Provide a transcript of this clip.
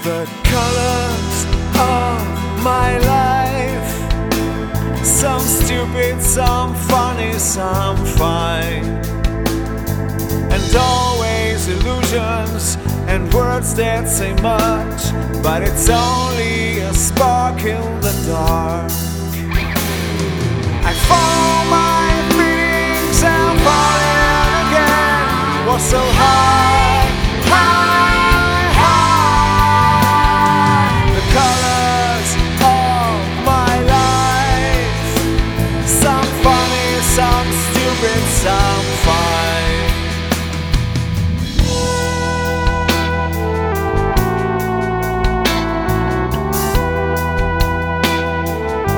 The colors of my life, some stupid, some funny, some fine, and always illusions and words that say much, but it's only a spark in the dark.